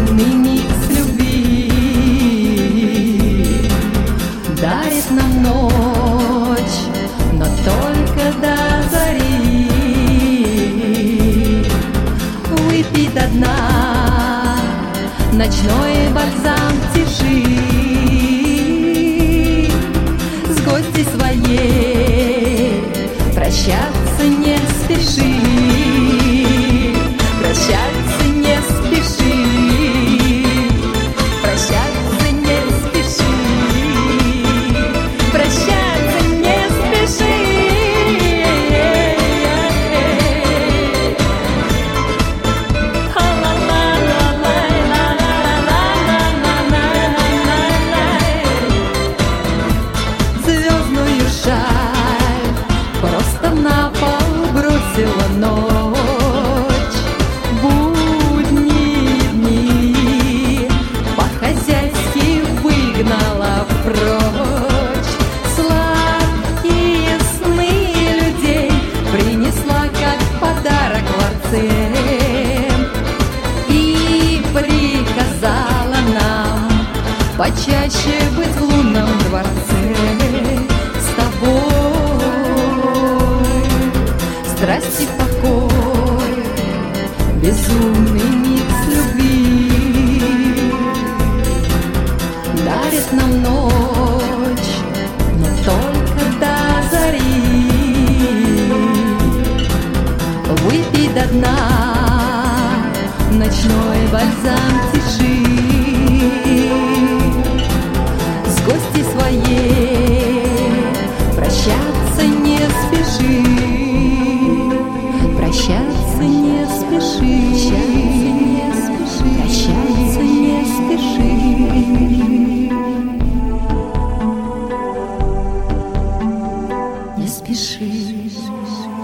безумный микс любви дарит нам ночь, но только до зари. Выпей до дна ночной бальзам тиши, с гостьей своей прощаться не спеши, прощаться не спеши, прощаться не спеши, прощаться не спеши. Звездную шаль просто на пол бросила ночь. Будние дни по-хозяйски выгнала прочь. Сладкие сны людей принесла как подарок ларцем и приказала нам почаще быть в лунном дворце с тобой. Страсть и покой, безумный микс любви дарит нам ночь, но только до зари. Выпей до дна ночной бальзам тиши, с гостьей своей прощаться не спеши, прощаться не спеши, прощаться не спеши. Не спеши.